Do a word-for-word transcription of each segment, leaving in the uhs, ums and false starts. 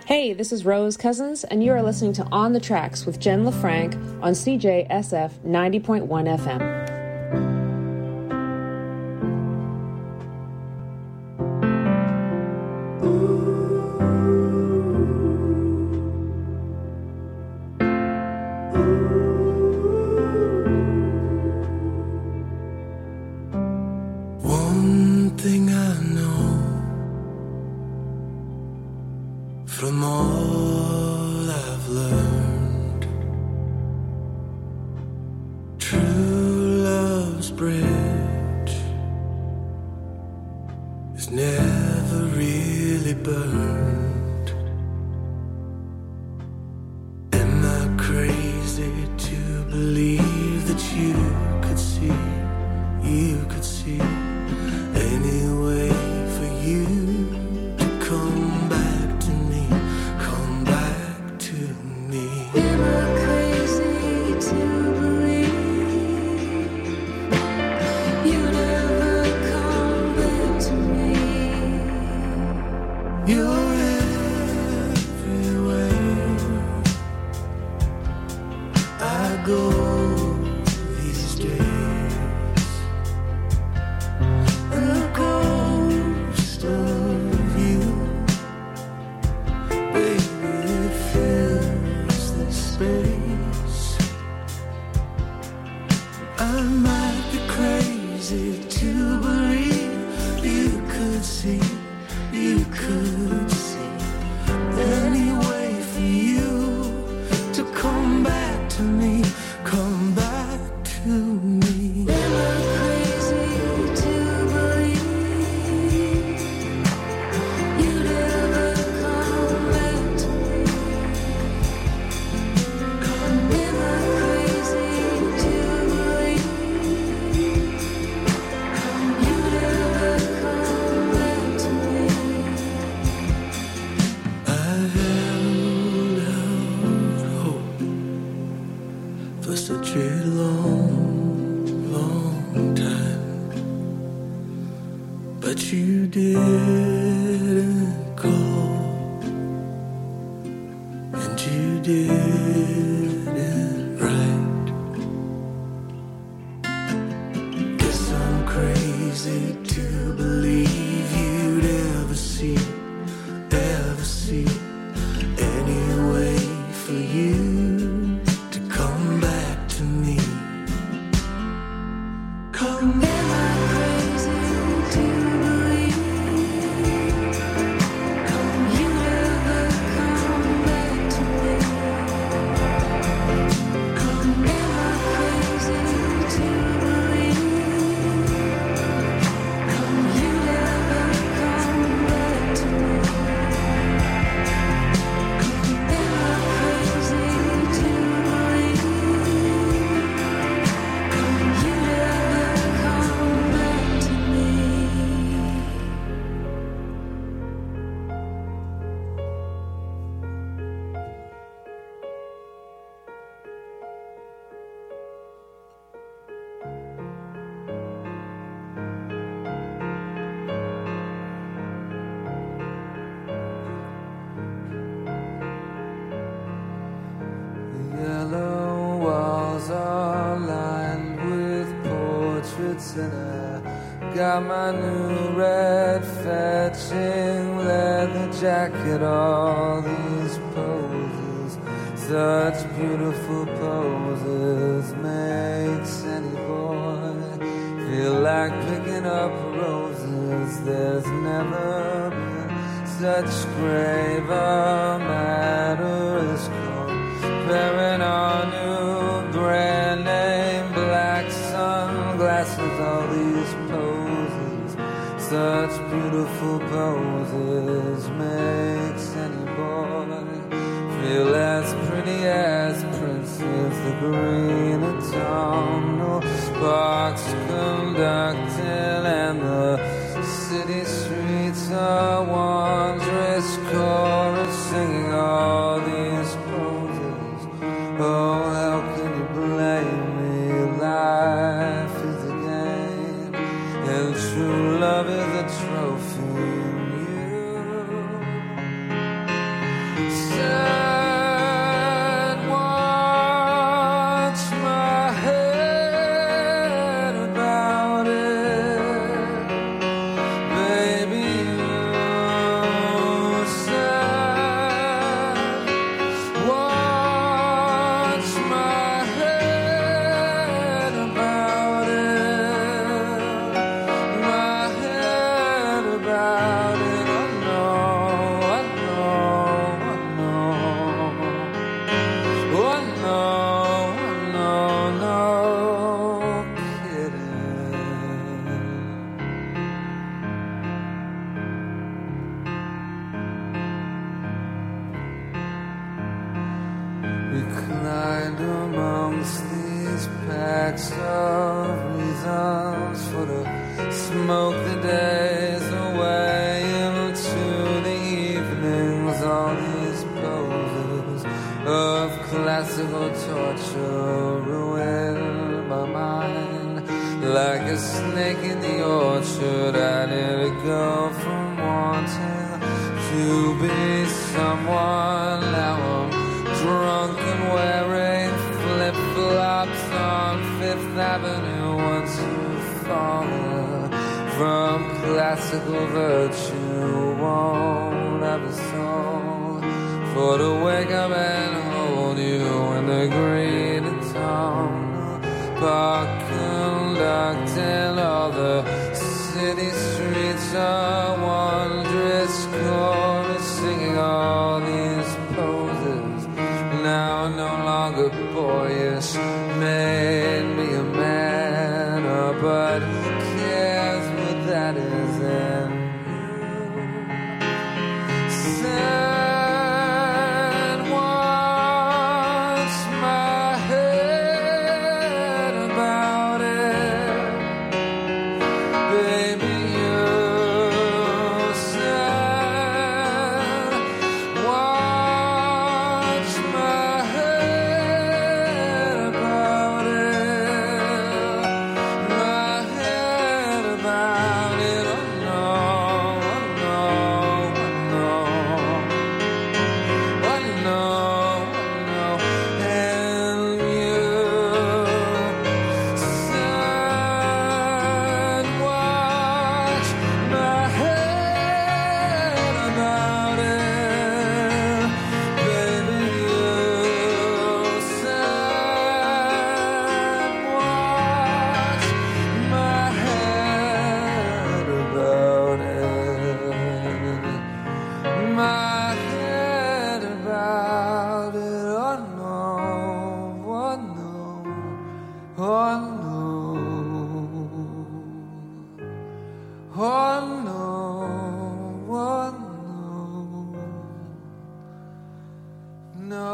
Hey, this is Rose Cousins, and you are listening to On the Tracks with Jen LaFranc on C J S F ninety point one F M. One thing I know from all I've learned, true love's bridge is never really burned. Am I crazy to believe that you could see, you could see any way for you to come back to me, come back to me? Am I crazy to believe you never come back to me? You're everywhere I go these days. The ghost of you, baby, it fills this space. I might be crazy to believe you could see, you could see any way for you to come back to me, come back to me. Am I crazy to believe you never come back to me? Am I crazy to believe you never come back to me? I held out hope for such a long, long time, but you didn't call, and you didn't write. Guess I'm crazy to believe you'd ever see, ever see any way for you to come back to me. Come. Am I crazy to believe you never come back to me? Come. Am I crazy to believe you never come back to me? Am I crazy to believe you never come back to me? The yellow walls are lined with portraits, and I got my new red fetching leather jacket. All these poses, such beautiful poses, makes any boy feel like picking up roses. There's never been such grave a matter as comparing our new brand name black sunglasses. All these poses, such beautiful poses, makes any boy feel as pretty as princes. The green autumnal sparks conducting, and the city streets are wondrous chorus singing all these poses. Oh, how can you blame me? Life is a game, and true love is a trophy. classical torture ruin my mind. Like a snake in the orchard, I let it go from wanting to be someone. Now I'm drunk and wearing flip-flops on Fifth Avenue. Once you've fallen from classical virtue, won't have a soul for to wake up and hold you in the green town. Park conducting all the city streets are wondrous chorus, singing all these poses. Now no longer boyish, made me a man, oh, but who cares what that is in you? Send what's my head about it, baby, you said watch my head about it, my head about it, oh no, oh no, oh no, oh no, oh no, and you said watch my head about it, baby, you said watch my head about it, my head about it, oh no, oh no, oh no, oh no, oh no, no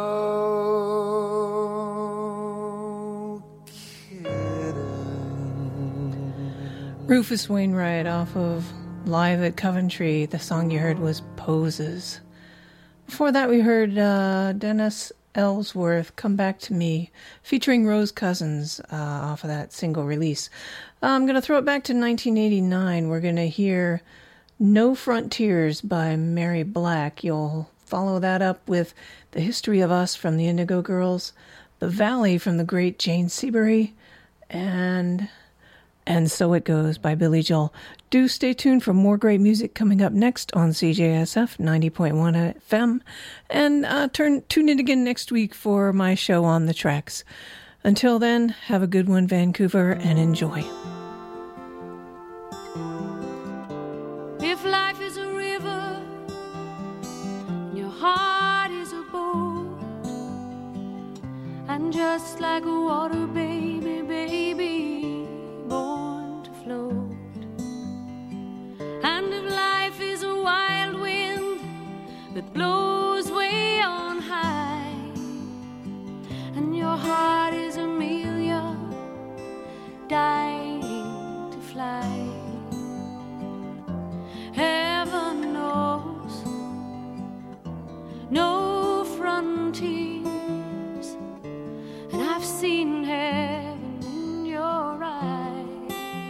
kidding. Rufus Wainwright off of Live at Coventry. The song you heard was Poses. Before that, we heard uh, Dennis Ellsworth, Come Back to Me, featuring Rose Cousins uh, off of that single release. Uh, I'm going to throw it back to nineteen eighty-nine. We're going to hear No Frontiers by Mary Black. You'll follow that up with The History of Us from the Indigo Girls, The Valley from the great Jane Seabury, and And So It Goes by Billy Joel. Do stay tuned for more great music coming up next on C J S F ninety point one F M. And uh, turn tune in again next week for my show On the Tracks. Until then, have a good one, Vancouver, and enjoy. If life is a river and your heart is a boat, and just like a water baby, baby, born to float. And if life is a wild wind that blows way on high, and your heart is Amelia, dying to fly, heaven knows no frontiers, and I've seen heaven in your eyes.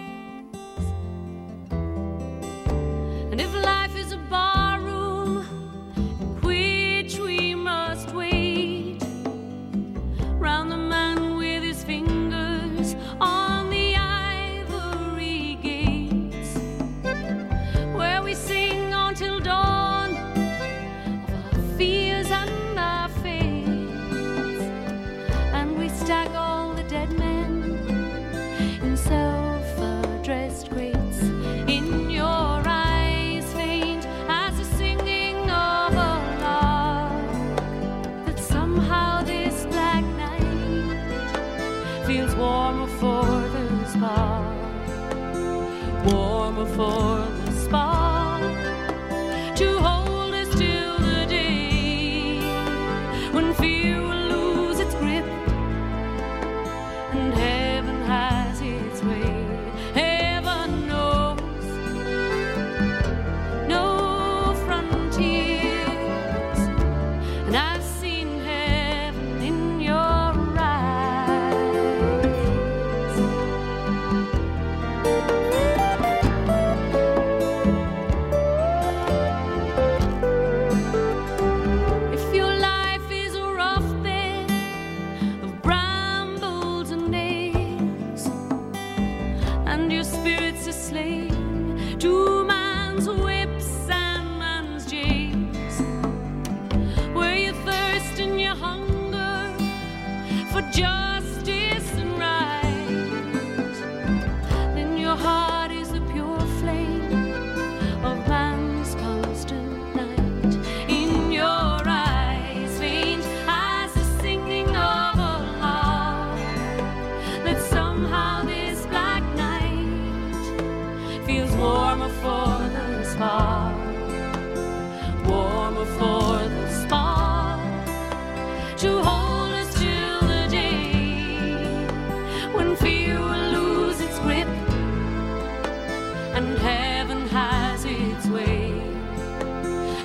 And if life is a barroom in which we must wait round the man with his fingers on the ivory gates, where we sing until dawn of our fears and our fates, and we stack all the dead men in self-addressed grates. In your eyes faint as the singing of a lark, that somehow this black night feels warmer for the spark, warmer for the spark, to hold us till the day when fear will lose its grip and heaven has its way. Heaven knows no frontiers, and I've seen heaven in your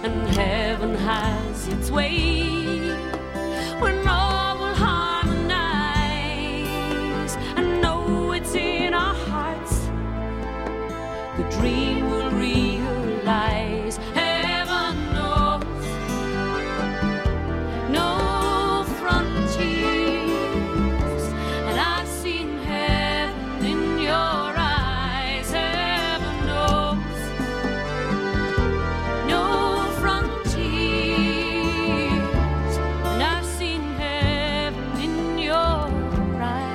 and heaven has its way. When all will harmonize and know it's in our hearts, the dream will realize. Heaven knows no frontiers, and I've seen heaven in your eyes. Heaven knows no frontiers, and I've seen heaven in your eyes.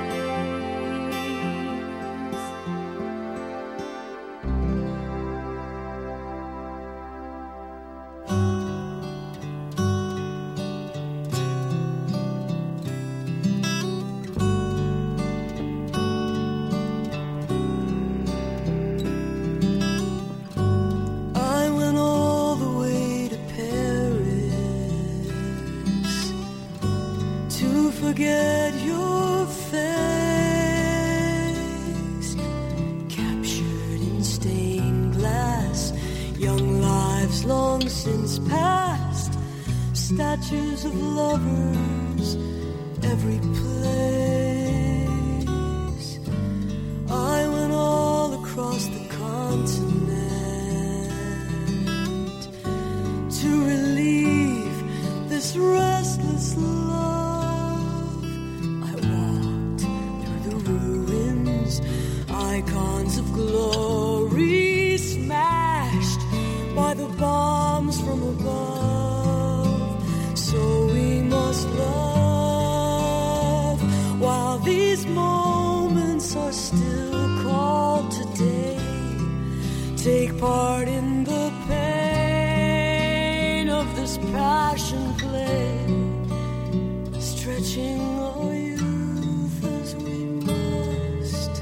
I went all the way to Paris to forget your face, captured in stained glass, young lives long since past, statues of lovers every place. I went all across the continent to relieve this restless love. I walked through the ruins, icons of glory smashed by the bombs from above. So we must love while these moments are still called today. Take part in the pain of this passion play, stretching our youth as we must,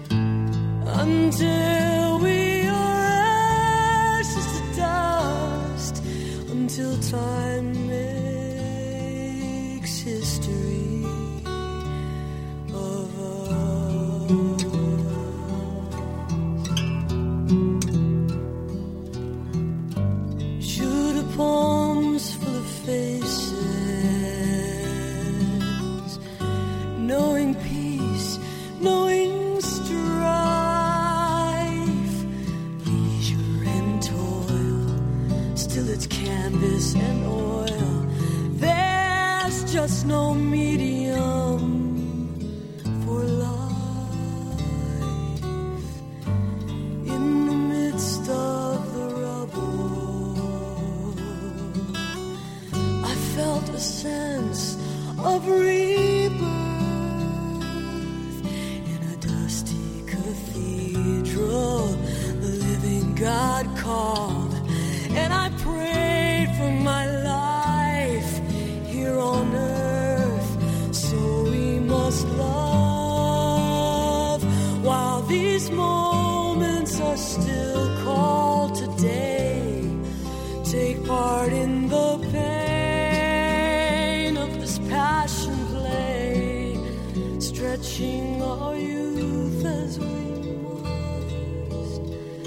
until we are ashes to dust, until time makes history of us. Shoot a palms full of faces, knowing peace, knowing strife, leisure and toil, still it's canvas and oil. There's just no medium for life. In the midst of the rubble, I felt a sense of rebirth. In a dusty cathedral, the living God called, and I prayed for my life here on earth. So we must love while these moments are still called today. Take part in the pain of this passion play, stretching our youth as we must,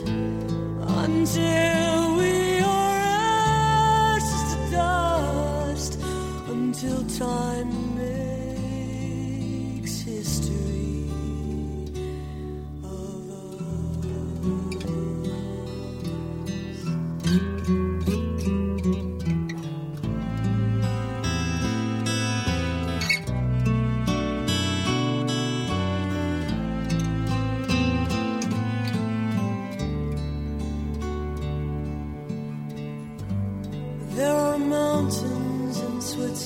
until we are ashes to dust, until time makes history of There are mountains in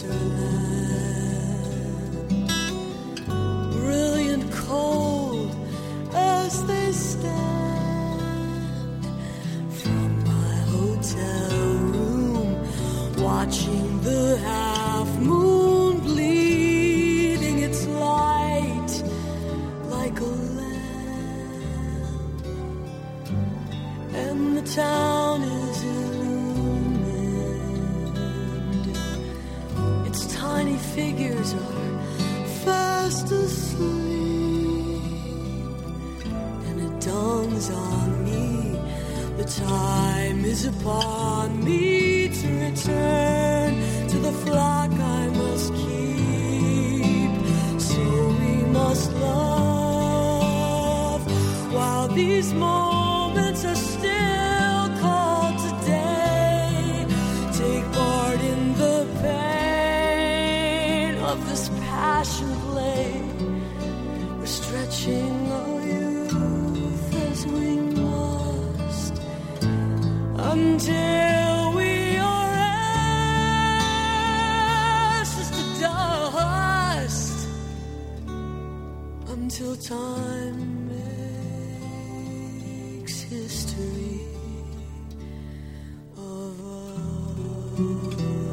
Switzerland, brilliant cold as they stand. From my hotel room, watching the half moon bleeding its light like a lamp, and the town is illumined. Its tiny figures are fast asleep, and it dawns on me the time is upon me to return to the flock I must keep. So we must love while these moments are still called today. Take part in the pain of this passion play. We're stretching our youth as we must until we are ashes to dust, until time makes history of us.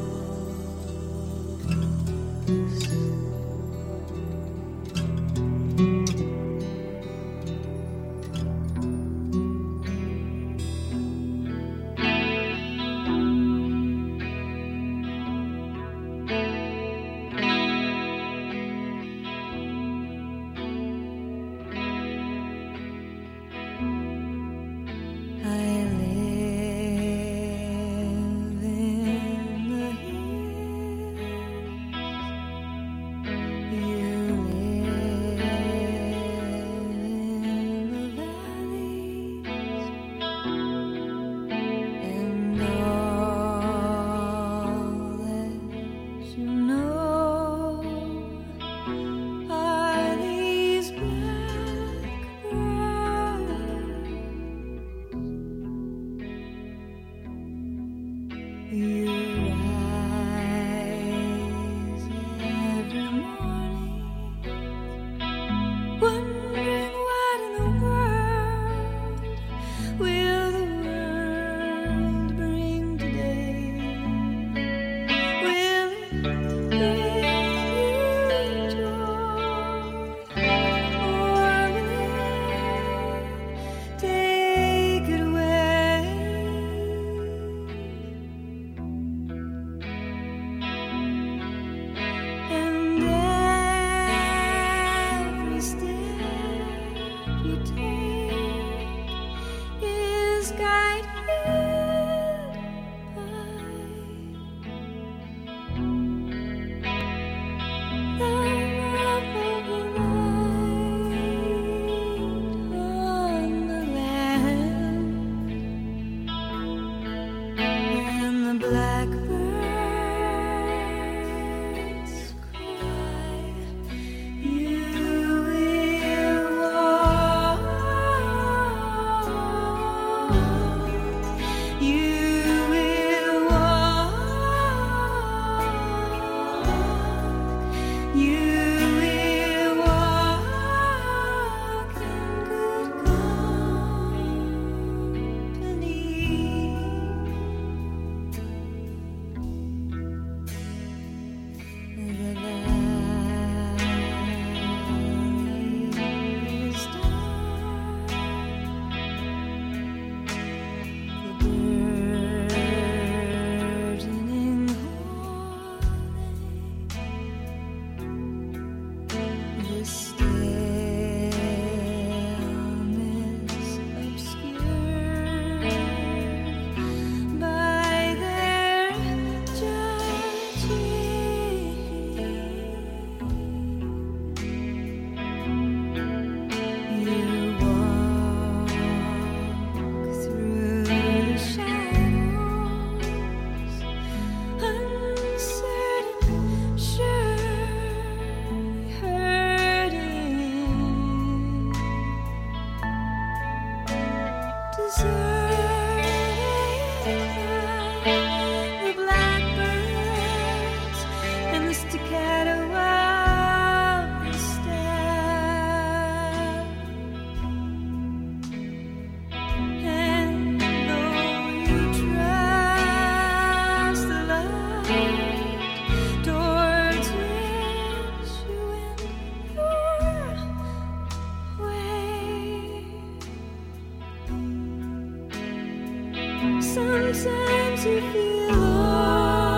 Sometimes you feel all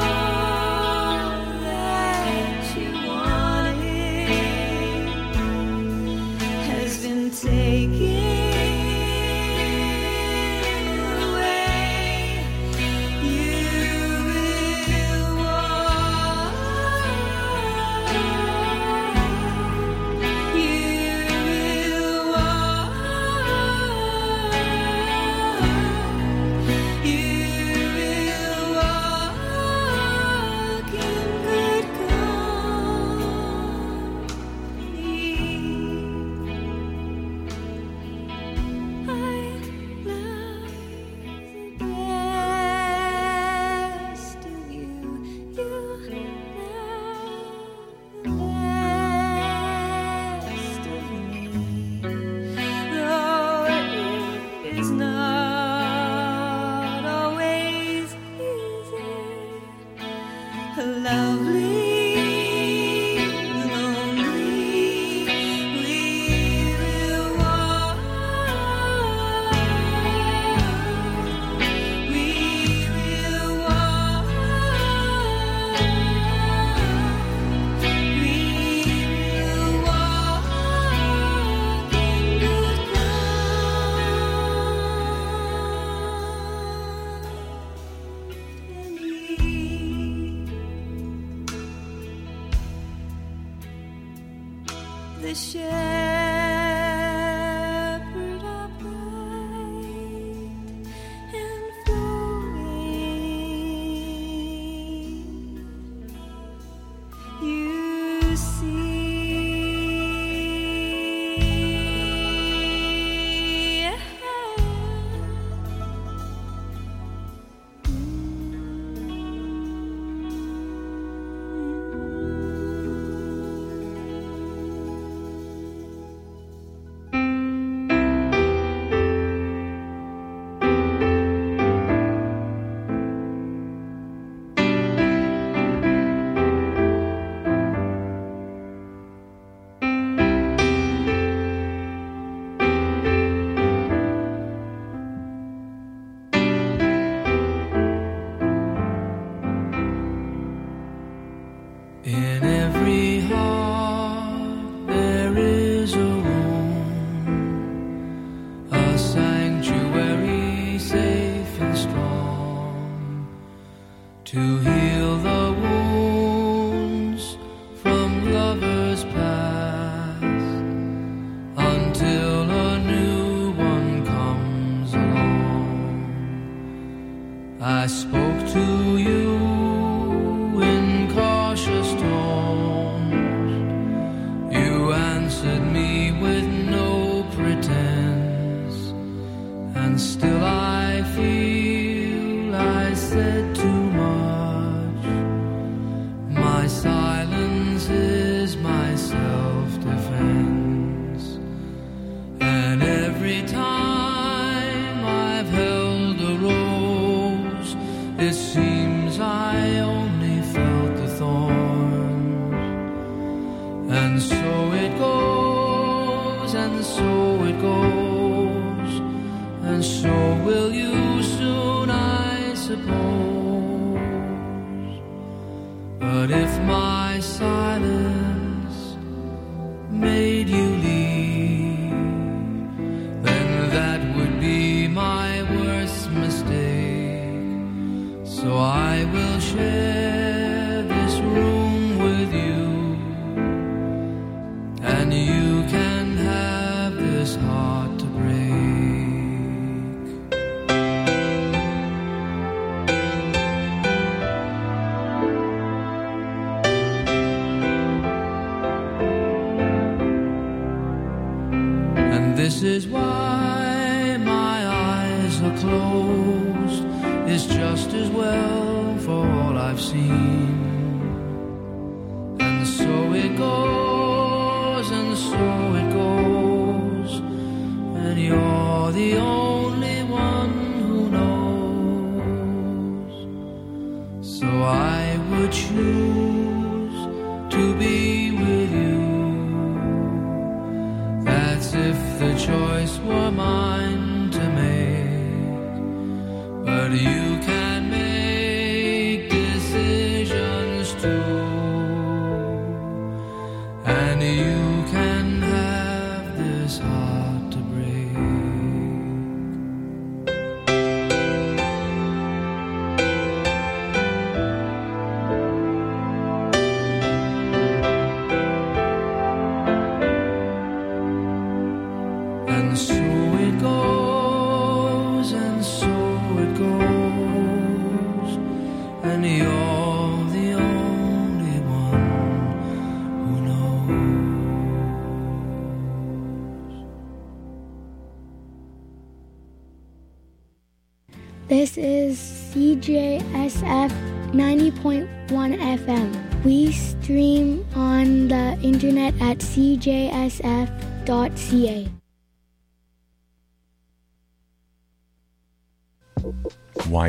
that you wanted has been taken away. You the shepherd upright and flowing. You see. In every heart there is a room, a sanctuary safe and strong, to heal the wounds from lovers past, until a new one comes along. I spoke to you in cautious tones. You answered me with no pretense, and still I feel I said too much. My silence is my self-defense, and every time I've held a rose, it seems I only felt the thorns. And so it goes, and so it goes, and so will you soon, I suppose. But if my silence made you leave, then that would be my worst mistake. So I will share this room with you, and you can have this heart to break. And this is why my eyes are closed, is just as well for all I've seen. And so it goes, and so it goes, and you're the only one who knows. So I would choose to be with you. That's if the choice were mine to make. But you can make decisions too, and you can have this heart to break. And so it goes, and so it goes, and you're the only one who knows. This is C J S F ninety point one F M. We stream on the internet at c j s f dot c a.